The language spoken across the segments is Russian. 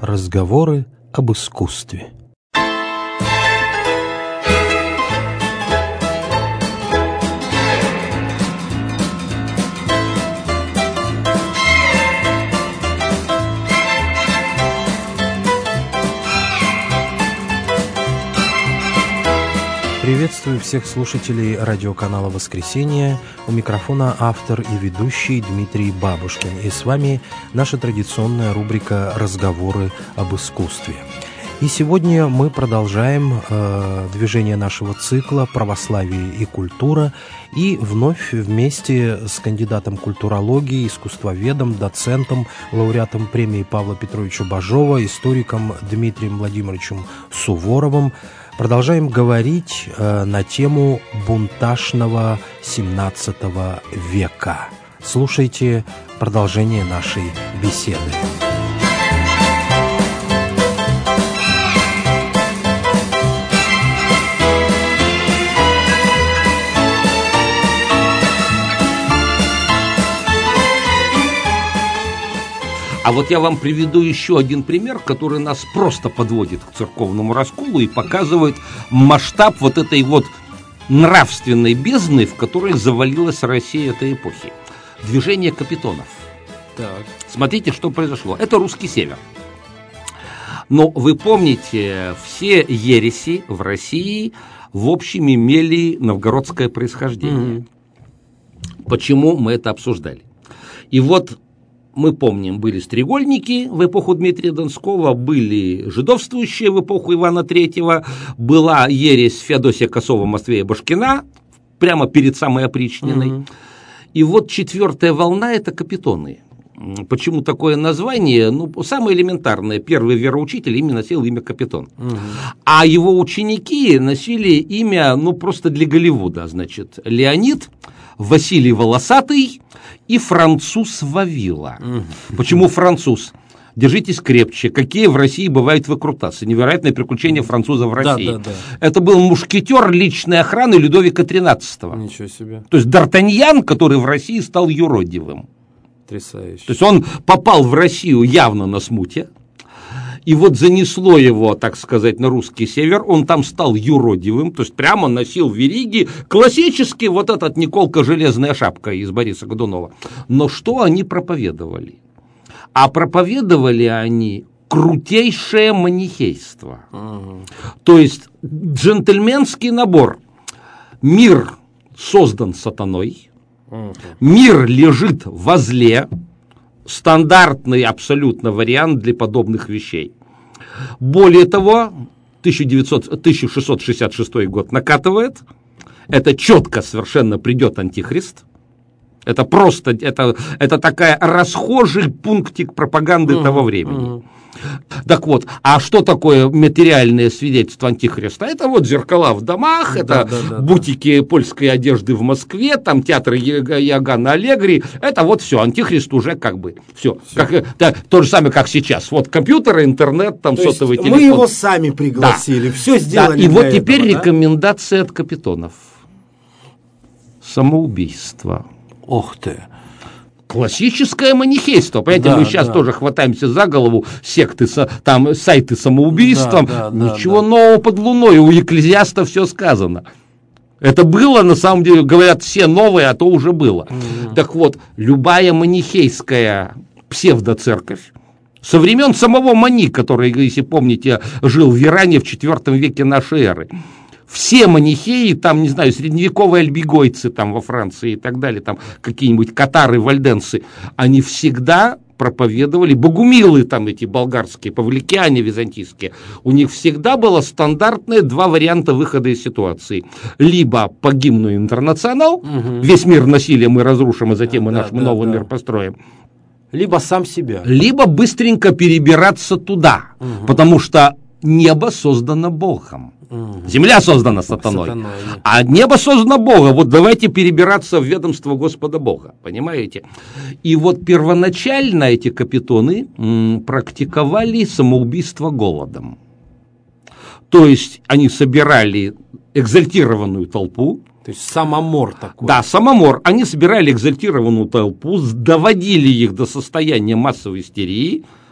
Разговоры об искусстве. Приветствую всех слушателей радиоканала «Воскресенье». У микрофона автор и ведущий Дмитрий Бабушкин. И с вами наша традиционная рубрика «Разговоры об искусстве». И сегодня мы продолжаем движение нашего цикла «Православие и культура». И вновь вместе с кандидатом культурологии, искусствоведом, доцентом, лауреатом премии Павла Петровича Бажова, историком Дмитрием Владимировичем Суворовым продолжаем говорить на тему бунтажного XVII века. Слушайте продолжение нашей беседы. А вот я вам приведу еще один пример, который нас просто подводит к церковному расколу и показывает масштаб вот этой вот нравственной бездны, в которой завалилась Россия этой эпохи. Движение капитонов. Так. Смотрите, что произошло. Это русский север. Но вы помните, все ереси в России в общем имели новгородское происхождение. Почему мы это обсуждали? И вот мы помним, были стрегольники в эпоху Дмитрия Донского, были жидовствующие в эпоху Ивана III, была ересь Феодосия Косова, Матвея Башкина, прямо перед самой опричниной. И вот четвертая волна – это капитоны. Почему такое название? Ну, самое элементарное. Первый вероучитель именно носил имя Капитон. А его ученики носили имя, ну, просто для Голливуда. Значит, Леонид, Василий Волосатый и француз Вавила. Почему француз? Держитесь крепче. Какие в России бывают выкрутасы? Невероятное приключение француза в России. Да. Это был мушкетер личной охраны Людовика XIII. Ничего себе. То есть Д'Артаньян, который в России стал юродивым. Потрясающе. То есть он попал в Россию явно на смуте. И вот занесло его, так сказать, на русский север, он там стал юродивым, то есть прямо носил вериги, классический вот этот Николка Железная шапка из Бориса Годунова. Но что они проповедовали? А проповедовали они крутейшее манихейство. То есть джентльменский набор. Мир создан сатаной, мир лежит возле. Стандартный абсолютно вариант для подобных вещей. Более того, 1666 год накатывает, это четко совершенно придет антихрист. Это просто, это такая расхожий пунктик пропаганды того времени. Так вот, а что такое материальное свидетельство антихриста? Это вот зеркала в домах, это бутики польской одежды в Москве, там театр Иоганна Аллегри, это вот все, антихрист уже как бы все. То же самое, как сейчас. Вот компьютеры, интернет, там сотовый телефон. Мы его сами пригласили, все сделали. И вот теперь рекомендация от капитонов. Самоубийство. Ох ты. Классическое манихейство. Понимаете, мы сейчас тоже хватаемся за голову, секты, там сайты самоубийством. Ничего нового под луной. У Екклезиаста все сказано. Это было, на самом деле, говорят, все новые, а то уже было. Так вот, любая манихейская псевдоцерковь, со времен самого Мани, который, если помните, жил в Иране в IV веке нашей эры, все манихеи, там, не знаю, средневековые альбигойцы там во Франции и так далее, там какие-нибудь катары, вальденцы, они всегда проповедовали, богумилы там эти болгарские, павликяне византийские, у них всегда было стандартные два варианта выхода из ситуации. Либо по гимну «Интернационал», весь мир насилия мы разрушим, и затем мы наш новый мир построим. Либо сам себя. Либо быстренько перебираться туда, потому что небо создано Богом. Земля создана сатаной, а небо создано Богом. Вот давайте перебираться в ведомство Господа Бога, понимаете? И вот первоначально эти капитоны практиковали самоубийство голодом. То есть они собирали экзальтированную толпу. То есть самомор такой. Да, самомор. Они собирали экзальтированную толпу, доводили их до состояния массовой истерии,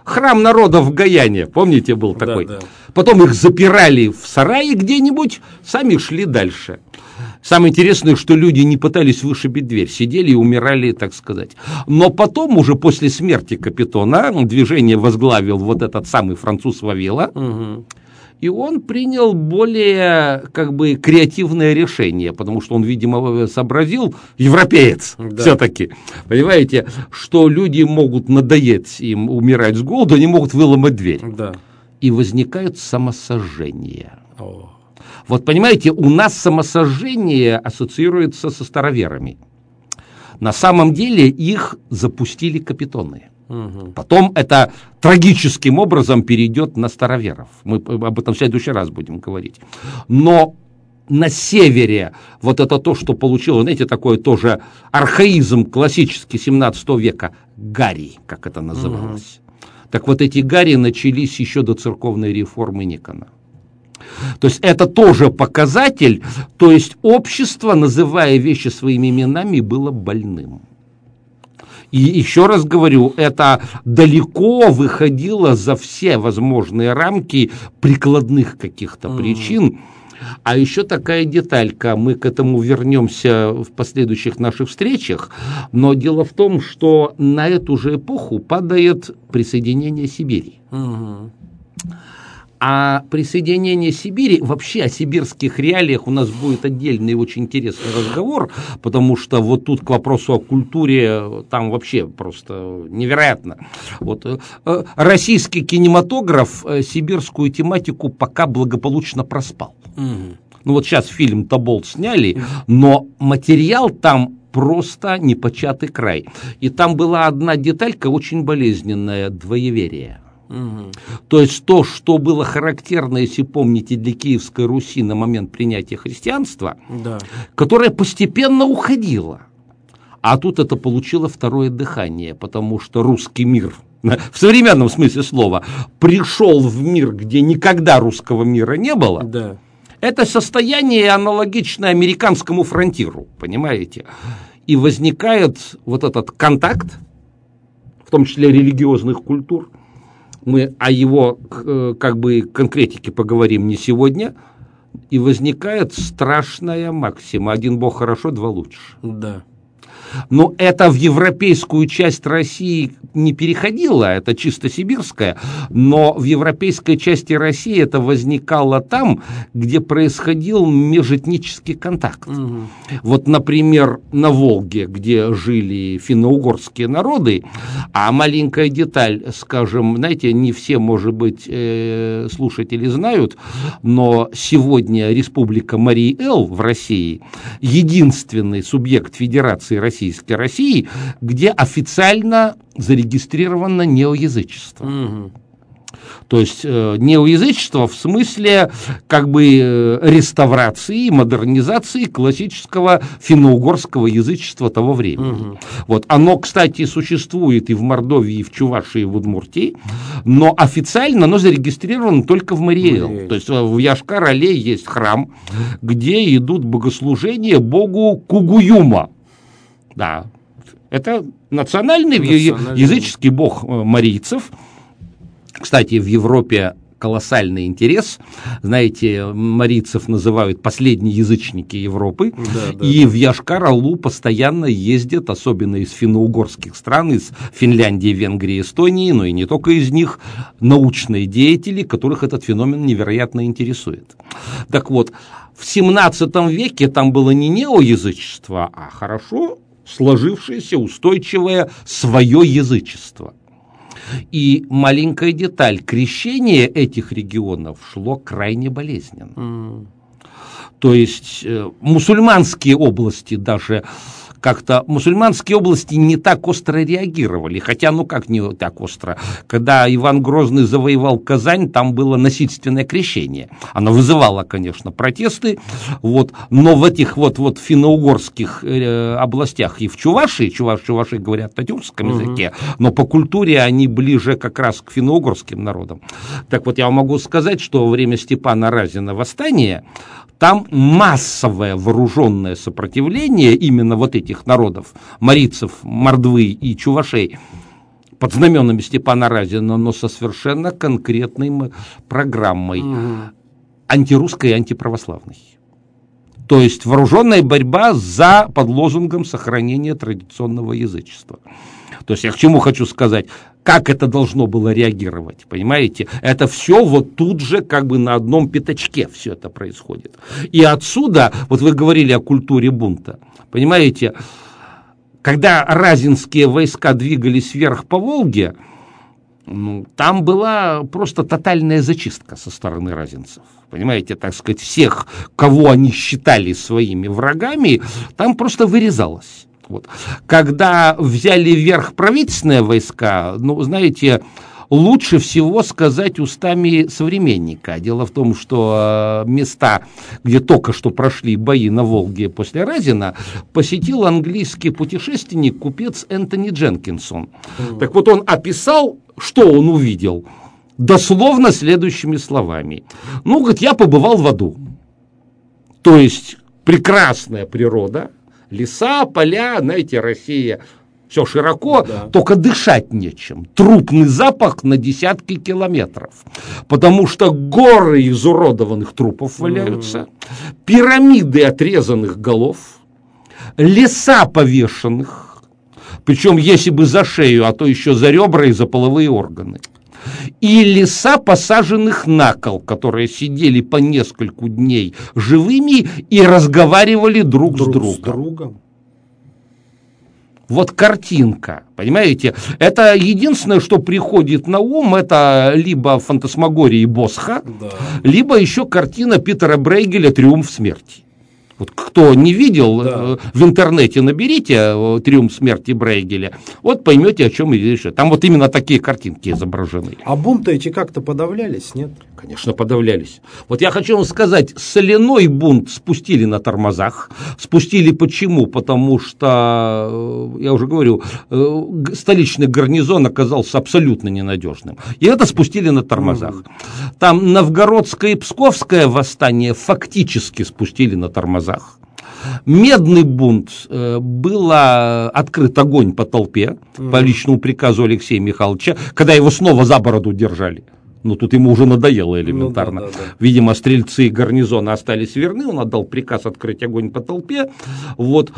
храм народа в Гаяне, помните, был такой? Да. Потом их запирали в сарае где-нибудь, сами шли дальше. Самое интересное, что люди не пытались вышибить дверь, сидели и умирали, так сказать. Но потом, уже после смерти Капитона, движение возглавил вот этот самый француз Вавила, и он принял более, как бы, креативное решение, потому что он, видимо, сообразил, европеец все-таки, понимаете, что люди могут надоесть им умирать с голоду, они могут выломать дверь. Да. И возникают самосожжения. Вот, понимаете, у нас самосожжение ассоциируется со староверами. На самом деле их запустили капитоны. Потом это трагическим образом перейдет на староверов. Мы об этом в следующий раз будем говорить. Но на севере вот это то, что получило, знаете, такой тоже архаизм классический 17 века, гари, как это называлось. Так вот эти гари начались еще до церковной реформы Никона. То есть это тоже показатель, то есть общество, называя вещи своими именами, было больным. И еще раз говорю, это далеко выходило за все возможные рамки прикладных каких-то причин. А еще такая деталька, мы к этому вернемся в последующих наших встречах, но дело в том, что на эту же эпоху падает присоединение Сибири. А присоединение Сибири, вообще о сибирских реалиях у нас будет отдельный очень интересный разговор, потому что вот тут к вопросу о культуре там вообще просто невероятно. Вот, российский кинематограф сибирскую тематику пока благополучно проспал. Ну вот сейчас фильм «Тобол» сняли, но материал там просто непочатый край. И там была одна деталька очень болезненная – двоеверие. То есть то, что было характерно, если помните, для Киевской Руси на момент принятия христианства, которое постепенно уходило. А тут это получило второе дыхание, потому что русский мир, в современном смысле слова, пришел в мир, где никогда русского мира не было. Это состояние аналогичное американскому фронтиру, понимаете? И возникает вот этот контакт, в том числе религиозных культур. Мы о его, как бы, конкретике поговорим не сегодня. И возникает страшная максима: один бог хорошо, два лучше. Но это в европейскую часть России не переходило, это чисто сибирская, но в европейской части России это возникало там, где происходил межэтнический контакт. Вот, например, на Волге, где жили финно-угорские народы, а маленькая деталь, скажем, знаете, не все, может быть, слушатели знают, но сегодня Республика Марий-Эл в России единственный субъект Федерации Российской России, где официально зарегистрировано неоязычество. То есть неоязычество в смысле, как бы, реставрации, модернизации классического финно-угорского язычества того времени. Вот. Оно, кстати, существует и в Мордовии, и в Чувашии, и в Удмуртии, но официально оно зарегистрировано только в Марий-Эл. То есть в Йошкар-Оле есть храм, где идут богослужения богу Кугуюма. Да, это национальный языческий бог марийцев. Кстати, в Европе колоссальный интерес. Знаете, марийцев называют последние язычники Европы. И в Йошкар-Олу постоянно ездят, особенно из финно-угорских стран, из Финляндии, Венгрии, Эстонии, но и не только из них, научные деятели, которых этот феномен невероятно интересует. Так вот, в 17 веке там было не неоязычество, а хорошо сложившееся, устойчивое свое язычество. И маленькая деталь: крещение этих регионов шло крайне болезненно. То есть мусульманские области даже как-то, мусульманские области не так остро реагировали, хотя, ну как не так остро, когда Иван Грозный завоевал Казань, там было насильственное крещение, оно вызывало, конечно, протесты, вот, но в этих вот финно-угорских областях и в Чувашии, чуваши говорят на тюркском языке, но по культуре они ближе как раз к финно-угорским народам. Так вот, я вам могу сказать, что во время Степана Разина восстания там массовое вооруженное сопротивление именно вот этих народов, марийцев, мордвы и чувашей, под знаменами Степана Разина, но со совершенно конкретной программой антирусской и антиправославной. То есть вооруженная борьба под лозунгом сохранения традиционного язычества. То есть я к чему хочу сказать, как это должно было реагировать, понимаете? Это все вот тут же как бы на одном пятачке все это происходит. И отсюда, вот вы говорили о культуре бунта, понимаете, когда разинские войска двигались вверх по Волге, там была просто тотальная зачистка со стороны разинцев. Понимаете, так сказать, всех, кого они считали своими врагами, там просто вырезалось. Вот. Когда взяли вверх правительственные войска, знаете, лучше всего сказать устами современника. Дело в том, что места, где только что прошли бои на Волге после Разина, посетил английский путешественник, купец Энтони Дженкинсон. Так вот, он описал, что он увидел, дословно следующими словами. Говорит, я побывал в аду. То есть прекрасная природа, леса, поля, знаете, Россия, все широко, только дышать нечем. Трупный запах на десятки километров. Потому что горы изуродованных трупов валяются, пирамиды отрезанных голов, леса повешенных, причем если бы за шею, а то еще за ребра и за половые органы. И леса, посаженных на кол, которые сидели по нескольку дней живыми и разговаривали друг с другом. Вот картинка, понимаете? Это единственное, что приходит на ум, это либо фантасмагория Босха, либо еще картина Питера Брейгеля «Триумф смерти». Вот кто не видел, в интернете наберите «Триумф смерти» Брейгеля, вот поймете, о чем речь. Там вот именно такие картинки изображены. А бунты эти как-то подавлялись, нет? Конечно, подавлялись. Вот я хочу вам сказать, соляной бунт спустили на тормозах. Спустили почему? Потому что, я уже говорю, столичный гарнизон оказался абсолютно ненадежным. И это спустили на тормозах. Там новгородское и псковское восстание фактически спустили на тормозах. Медный бунт, был открыт огонь по толпе, по личному приказу Алексея Михайловича, когда его снова за бороду держали. Тут ему уже надоело элементарно. Видимо, стрельцы гарнизона остались верны, он отдал приказ открыть огонь по толпе. Вот.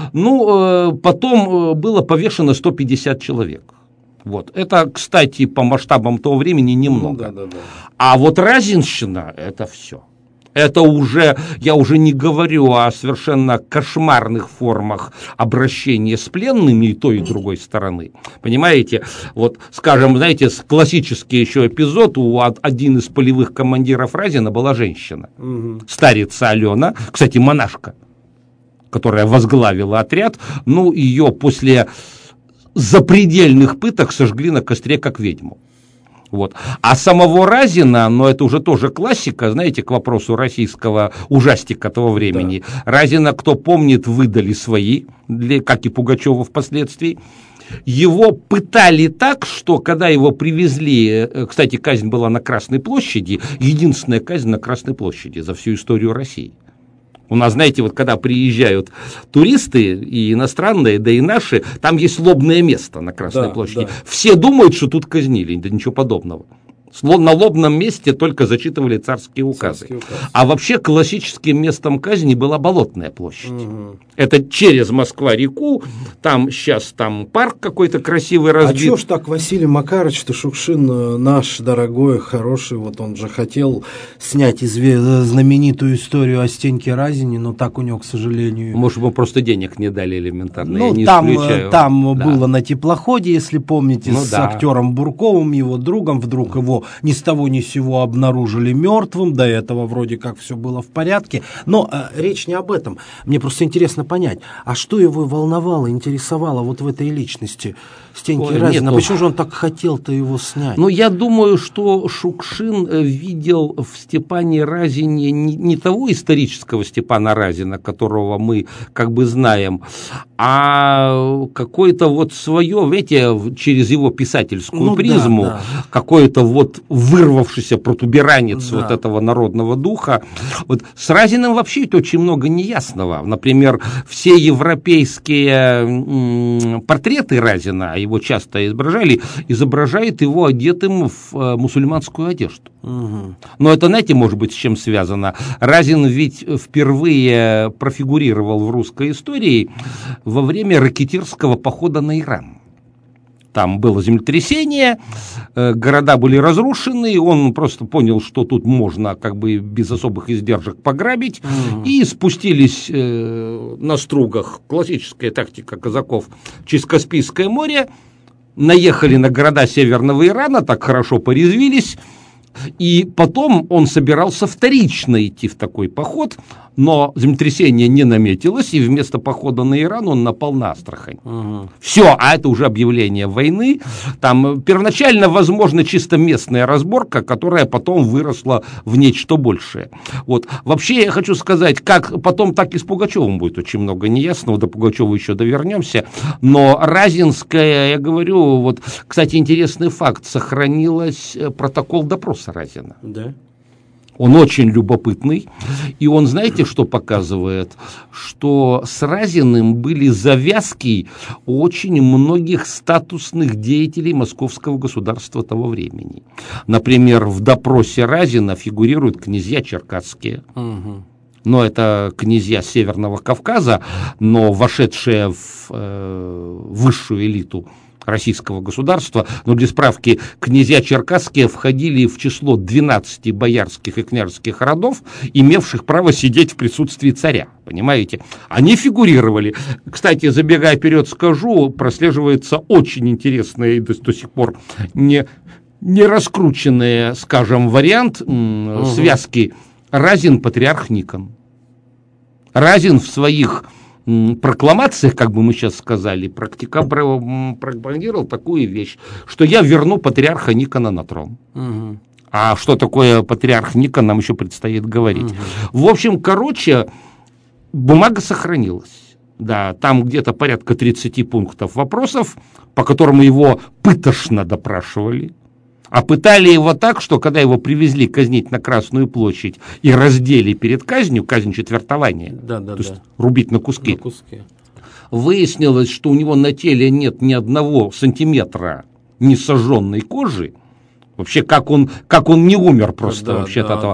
Потом было повешено 150 человек. Вот. Это, кстати, по масштабам того времени немного. А вот разинщина – это все. Это уже, я уже не говорю о совершенно кошмарных формах обращения с пленными и той, и другой стороны. Понимаете? Вот, скажем, знаете, классический еще эпизод, один из полевых командиров Разина была женщина, старица Алена, кстати, монашка, которая возглавила отряд, ее после запредельных пыток сожгли на костре как ведьму. Вот. А самого Разина, это уже тоже классика, знаете, к вопросу российского ужастика того времени. Разина, кто помнит, выдали свои, как и Пугачева впоследствии. Его пытали так, что когда его привезли, кстати, казнь была на Красной площади, единственная казнь на Красной площади за всю историю России. У нас, знаете, вот когда приезжают туристы, и иностранные, да и наши, там есть лобное место на Красной площади. Все думают, что тут казнили, да ничего подобного. На лобном месте только зачитывали царские указы. А вообще классическим местом казни была Болотная площадь. Это через Москва-реку, там сейчас парк какой-то красивый разбит. А чё ж так Василий Макарович-то Шукшин, наш дорогой, хороший, вот он же хотел снять знаменитую историю о Стеньке Разине, но так у него, к сожалению... Может, ему просто денег не дали элементарно, я не там исключаю. Было на теплоходе, если помните, с актером Бурковым, его другом, вдруг его ни с того ни с сего обнаружили мертвым, до этого вроде как все было в порядке, но речь не об этом. Мне просто интересно понять, а что его волновало, интересовало вот в этой личности Стеньки Разина? Почему же он так хотел-то его снять? Я думаю, что Шукшин видел в Степане Разине не того исторического Степана Разина, которого мы как бы знаем, а какое-то вот свое, видите, через его писательскую призму, какое-то вот вот вырвавшийся протуберанец вот этого народного духа. Вот с Разиным вообще очень много неясного. Например, все европейские портреты Разина, его часто изображают его одетым в мусульманскую одежду. Но это, знаете, может быть, с чем связано? Разин ведь впервые профигурировал в русской истории во время ракетирского похода на Иран. Там было землетрясение, города были разрушены, он просто понял, что тут можно как бы без особых издержек пограбить, и спустились на стругах, классическая тактика казаков, через Каспийское море, наехали на города Северного Ирана, так хорошо порезвились, и потом он собирался вторично идти в такой поход, но землетрясение не наметилось, и вместо похода на Иран он напал на Астрахань. Все, а это уже объявление войны. Там первоначально, возможно, чисто местная разборка, которая потом выросла в нечто большее. Вот. Вообще, я хочу сказать, как потом, так и с Пугачевым будет очень много неясного, до Пугачева еще довернемся, но Разинская, я говорю, вот, кстати, интересный факт, сохранилось протокол допроса Разина. Да. Он очень любопытный, и он, знаете, что показывает? Что с Разиным были завязки очень многих статусных деятелей московского государства того времени. Например, в допросе Разина фигурируют князья черкасские. Но это князья Северного Кавказа, но вошедшие в высшую элиту российского государства, но для справки, князья черкасские входили в число 12 боярских и княжеских родов, имевших право сидеть в присутствии царя, понимаете? Они фигурировали. Кстати, забегая вперед, скажу, прослеживается очень интересный до сих пор не раскрученный, скажем, вариант связки Разин, патриарх Никон. Разин в своих прокламациях, как бы мы сейчас сказали, пропагандировал такую вещь, что я верну патриарха Никона на трон. А что такое патриарх Никон, нам еще предстоит говорить. В общем, короче, бумага сохранилась. Да, там где-то порядка 30 пунктов вопросов, по которым его пытошно допрашивали. А пытали его так, что когда его привезли казнить на Красную площадь и раздели перед казнью, казнь четвертования, то есть рубить на куски, выяснилось, что у него на теле нет ни одного сантиметра несожженной кожи. Вообще, как он не умер просто вообще от этого.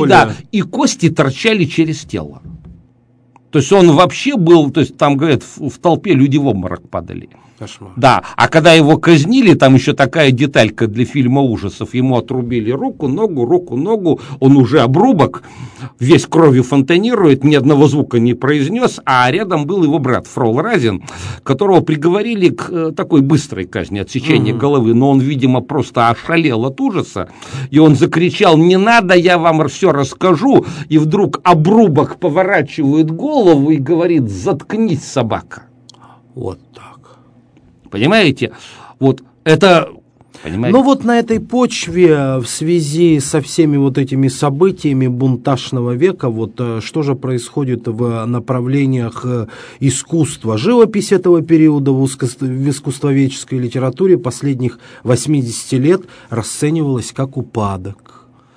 И кости торчали через тело. То есть он вообще был, то есть там, говорят, в толпе люди в обморок падали. Кошмар. Да, а когда его казнили, там еще такая деталька для фильма ужасов, ему отрубили руку, ногу, он уже обрубок, весь кровью фонтанирует, ни одного звука не произнес, а рядом был его брат Фрол Разин, которого приговорили к такой быстрой казни, отсечения головы, но он, видимо, просто ошалел от ужаса, и он закричал: «Не надо, я вам все расскажу», и вдруг обрубок поворачивает голову и говорит: «Заткнись, собака». Вот так. Понимаете? Вот это... Понимаете? Но вот на этой почве, в связи со всеми вот этими событиями бунтажного века, вот что же происходит в направлениях искусства? Живопись этого периода в искусствоведческой литературе последних 80 лет расценивалась как упадок.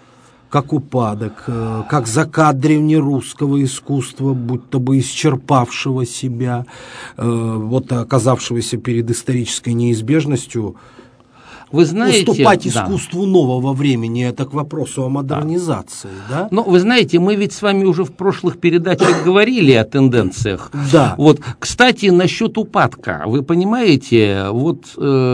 Как закат древнерусского искусства, будто бы исчерпавшего себя, вот оказавшегося перед исторической неизбежностью. Вы знаете, уступать искусству нового времени, это к вопросу о модернизации, да? Ну, вы знаете, мы ведь с вами уже в прошлых передачах говорили о тенденциях. Да. Вот, кстати, насчет упадка. Вы понимаете, вот...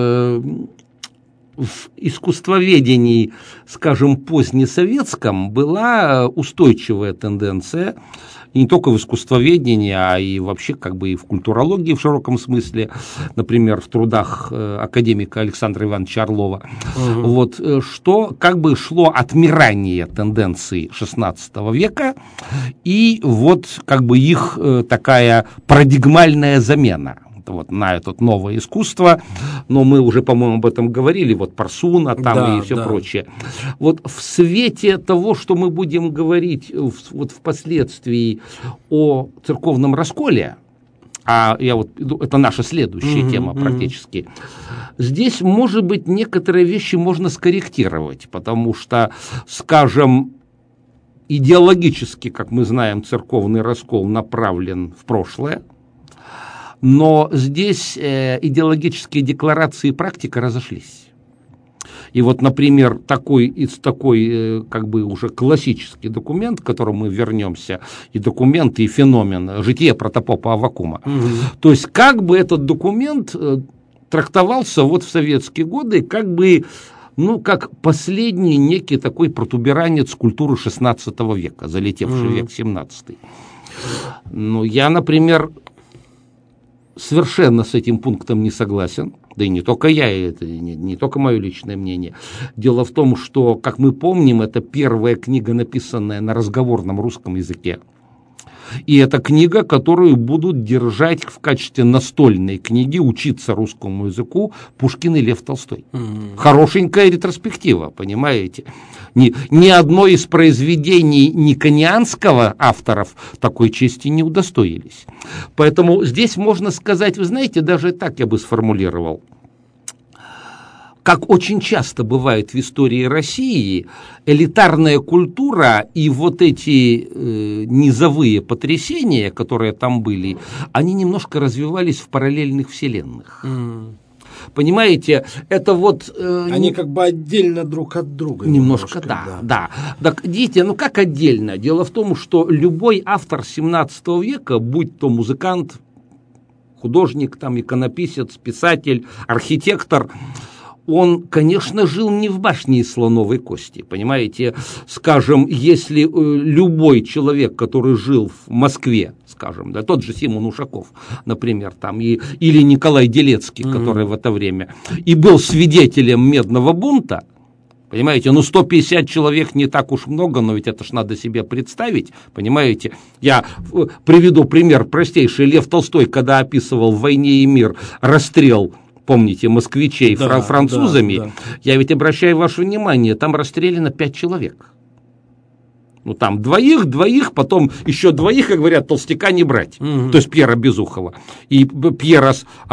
в искусствоведении, скажем, позднесоветском была устойчивая тенденция, и не только в искусствоведении, а и вообще как бы и в культурологии в широком смысле, например, в трудах академика Александра Ивановича Орлова, вот, что как бы шло отмирание тенденций XVI века, и вот как бы их такая парадигмальная замена. Вот на это новое искусство, но мы уже, по-моему, об этом говорили, вот Парсуна там и все прочее. Вот в свете того, что мы будем говорить вот впоследствии о церковном расколе, это наша следующая тема практически. Здесь, может быть, некоторые вещи можно скорректировать, потому что, скажем, идеологически, как мы знаем, церковный раскол направлен в прошлое, но здесь идеологические декларации и практика разошлись. И вот, например, такой как бы уже классический документ, к которому мы вернемся, и документ, и феномен «Житие протопопа Аввакума». То есть как бы этот документ трактовался вот в советские годы, как бы, как последний некий такой протуберанец культуры XVI века, залетевший в век XVII. Я, например, совершенно с этим пунктом не согласен. Да и не только я, это не только мое личное мнение. Дело в том, что, как мы помним, это первая книга, написанная на разговорном русском языке. И это книга, которую будут держать в качестве настольной книги, учиться русскому языку Пушкин и Лев Толстой. Хорошенькая ретроспектива, понимаете? Ни одно из произведений никонианского авторов такой чести не удостоились. Поэтому здесь можно сказать, вы знаете, даже так я бы сформулировал. Как очень часто бывает в истории России, элитарная культура и вот эти низовые потрясения, которые там были, они немножко развивались в параллельных вселенных. Понимаете, это вот... Они как бы отдельно друг от друга. Немножко, да. Так, видите, как отдельно? Дело в том, что любой автор 17 века, будь то музыкант, художник, иконописец, писатель, архитектор, он, конечно, жил не в башне из слоновой кости, понимаете? Скажем, если любой человек, который жил в Москве, скажем, тот же Симон Ушаков, например, или Николай Делецкий, который в это время, и был свидетелем Медного бунта, понимаете, 150 человек не так уж много, но ведь это ж надо себе представить, понимаете? Я приведу пример простейший. Лев Толстой, когда описывал «В войне и мир» расстрел, помните, москвичей французами, я ведь обращаю ваше внимание, там расстреляно 5 человек. Там двоих, потом еще двоих, как говорят, толстяка не брать. То есть Пьера Безухова. И Пьера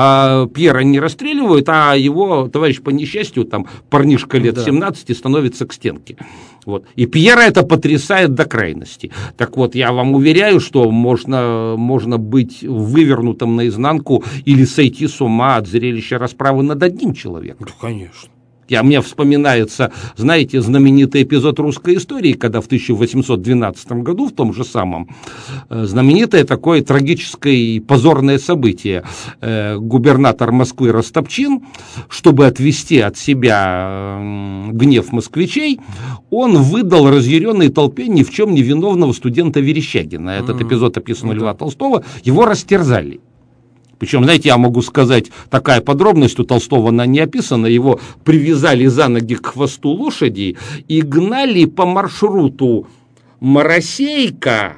не расстреливают, а его товарищ по несчастью, парнишка лет 17, становится к стенке. И Пьера это потрясает до крайности. Так вот, я вам уверяю, что можно быть вывернутым наизнанку или сойти с ума от зрелища расправы над одним человеком. Конечно. Мне вспоминается, знаете, знаменитый эпизод русской истории, когда в 1812 году, в том же самом, знаменитое такое трагическое и позорное событие. Губернатор Москвы Растопчин, чтобы отвести от себя гнев москвичей, он выдал разъяренной толпе ни в чем не виновного студента Верещагина. Этот эпизод описан у Льва Толстого. Его растерзали. Причем, знаете, я могу сказать, такая подробность у Толстого она не описана, его привязали за ноги к хвосту лошади и гнали по маршруту Моросейка,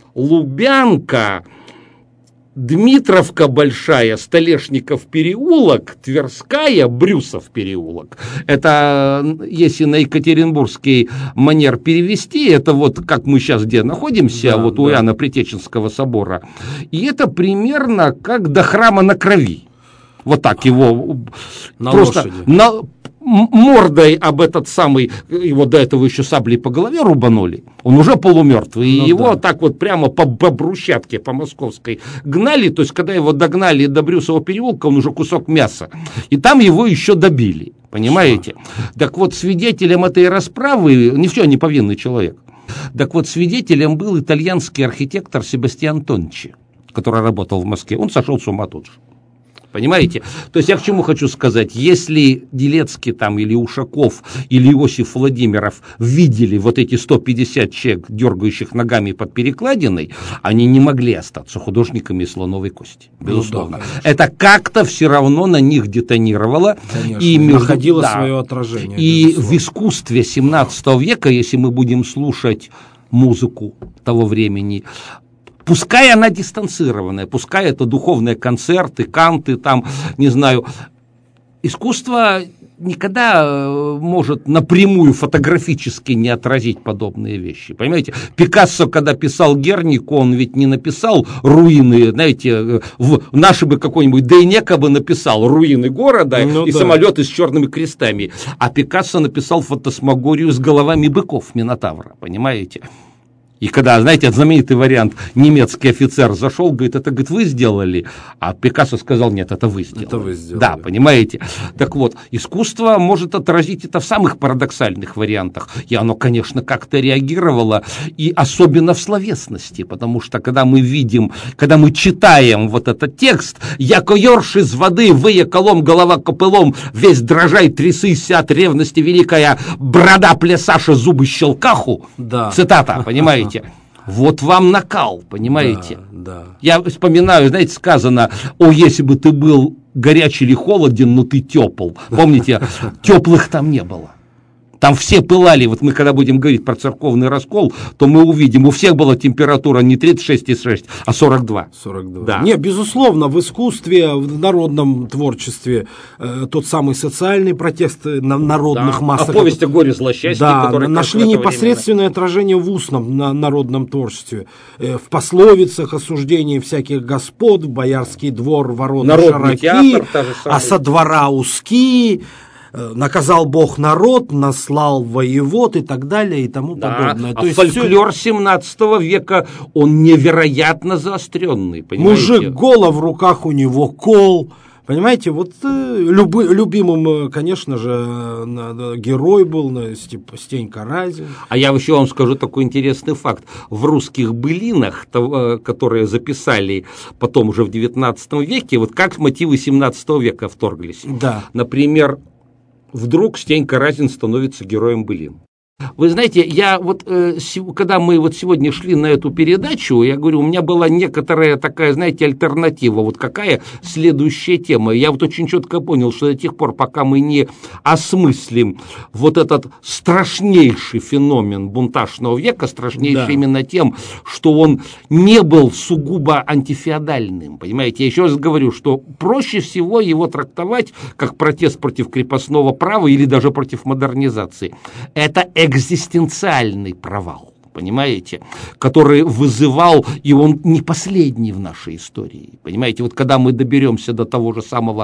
Лубянка, Дмитровка Большая, Столешников переулок, Тверская, Брюсов переулок. Это, если на екатеринбургский манер перевести, это как мы сейчас где находимся, у Иоанна Притеченского собора. И это примерно как до храма на Крови. Вот так его на просто лошади. Мордой об этот самый, его до этого еще саблей по голове рубанули, он уже полумертвый, и его так прямо по брусчатке, по московской гнали, то есть когда его догнали до Брюсова переулка, он уже кусок мяса, и там его еще добили, понимаете? Так вот, свидетелем этой расправы, ни в чем не повинный человек, так вот, свидетелем был итальянский архитектор Себастьян Тончи, который работал в Москве, он сошел с ума тут же. Понимаете? То есть я к чему хочу сказать, если Делецкий или Ушаков, или Иосиф Владимиров видели вот эти 150 человек, дергающих ногами под перекладиной, они не могли остаться художниками из слоновой кости, безусловно. Это как-то все равно на них детонировало. И находило свое отражение. И безусловно. В искусстве 17 века, если мы будем слушать музыку того времени, пускай она дистанцированная, пускай это духовные концерты, канты, не знаю, искусство никогда может напрямую фотографически не отразить подобные вещи. Понимаете, Пикассо, когда писал Гернику, он ведь не написал руины, знаете, наши бы какой-нибудь Дейнека бы написал руины города и самолеты с черными крестами, а Пикассо написал фантасмагорию с головами быков Минотавра, понимаете? И когда, знаете, знаменитый вариант, немецкий офицер зашел, говорит, это, говорит, вы сделали, а Пикассо сказал, нет, это вы сделали. Это вы сделали. Да, понимаете. Так вот, искусство может отразить это в самых парадоксальных вариантах, и оно, конечно, как-то реагировало, и особенно в словесности, потому что, когда мы видим, когда мы читаем вот этот текст, «Яко ёрш из воды, вые колом, голова копылом, весь дрожай, трясыся от ревности великая, борода плясаша, зубы щелкаху», да. Цитата, понимаете. Вот вам накал, понимаете? Да. Я вспоминаю, знаете, сказано, о, если бы ты был горячий или холоден, но ты тепл. Помните, теплых там не было. Там все пылали, вот мы когда будем говорить про церковный раскол, то мы увидим, у всех была температура не 36,6, а 42. 42. Да. Не, безусловно, в искусстве, в народном творчестве тот самый социальный протест народных масс. А повесть о горе злосчастье, которые нашли непосредственное отражение в устном народном творчестве. В пословицах, осуждении всяких господ, боярский двор, ворота широки, а со двора узкие. Наказал Бог народ, наслал воевод и так далее и тому подобное. То есть фольклор 17 века, он невероятно заостренный, понимаете? Мужик голов, в руках у него кол. Понимаете, вот любимым, конечно же, герой был Стенька Разин. А я еще вам скажу такой интересный факт. В русских былинах, которые записали потом уже в 19 веке, вот как мотивы 17 века вторглись. Да. Например, вдруг Стенька Разин становится героем былин. Вы знаете, я вот, когда мы вот сегодня шли на эту передачу, я говорю, у меня была некоторая такая, знаете, альтернатива, вот какая следующая тема. Я вот очень четко понял, что до тех пор, пока мы не осмыслим вот этот страшнейший феномен бунтажного века, страшнейший именно тем, что он не был сугубо антифеодальным, понимаете. Я еще раз говорю, что проще всего его трактовать как протест против крепостного права или даже против модернизации. Это экзистенциальный провал, понимаете, который вызывал, и он не последний в нашей истории, понимаете, вот когда мы доберемся до того же самого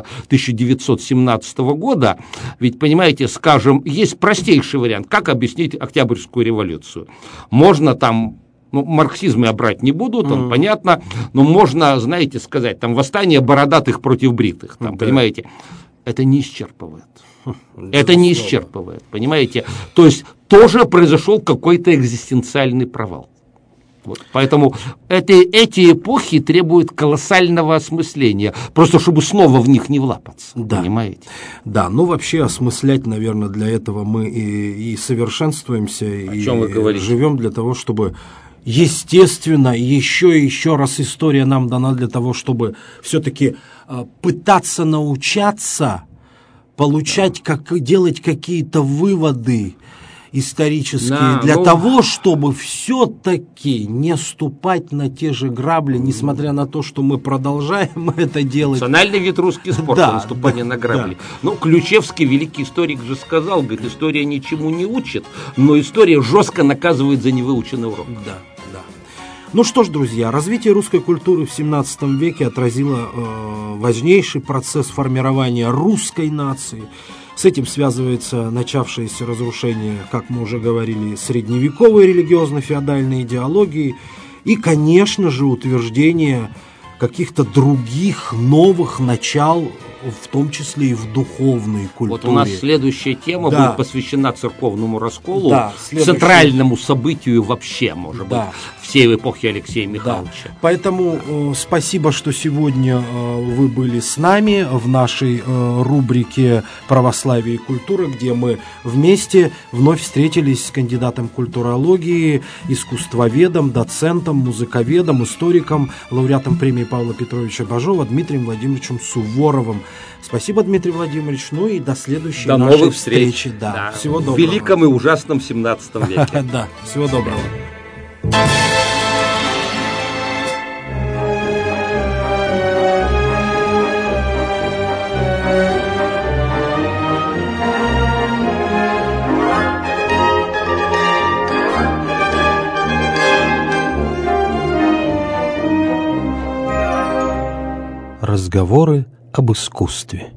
1917 года, ведь, понимаете, скажем, есть простейший вариант, как объяснить Октябрьскую революцию. Можно там, марксизм я брать не буду, там понятно, но можно, знаете, сказать, там восстание бородатых против бритых, там, понимаете, это не исчерпывает. Это не исчерпывает, понимаете? То есть тоже произошел какой-то экзистенциальный провал. Вот. Поэтому эти эпохи требуют колоссального осмысления, просто чтобы снова в них не влапаться, понимаете? Да, вообще осмыслять, наверное, для этого мы и совершенствуемся, и живем для того, чтобы... Естественно, еще раз история нам дана для того, чтобы все-таки пытаться научаться получать, делать какие-то выводы исторические для того, чтобы все-таки не ступать на те же грабли, несмотря на то, что мы продолжаем это делать. Национальный вид русский спорт, наступание на грабли. Ключевский, великий историк, же сказал, говорит, история ничему не учит, но история жестко наказывает за невыученный урок. Да. Ну что ж, друзья, развитие русской культуры в 17 веке отразило важнейший процесс формирования русской нации. С этим связывается начавшееся разрушение, как мы уже говорили, средневековой религиозно-феодальной идеологии и, конечно же, утверждение каких-то других новых начал, в том числе и в духовной культуре. Вот у нас следующая тема будет посвящена церковному расколу, центральному событию вообще, может быть, всей эпохи Алексея Михайловича. Поэтому спасибо, что сегодня вы были с нами в нашей рубрике «Православие и культура», где мы вместе вновь встретились с кандидатом культурологии, искусствоведом, доцентом, музыковедом, историком, лауреатом премии Павла Петровича Бажова Дмитрием Владимировичем Суворовым. Спасибо, Дмитрий Владимирович. Ну и до следующей нашей встречи. Всего доброго. В великом и ужасном 17 веке. Всего доброго. Разговоры об искусстве.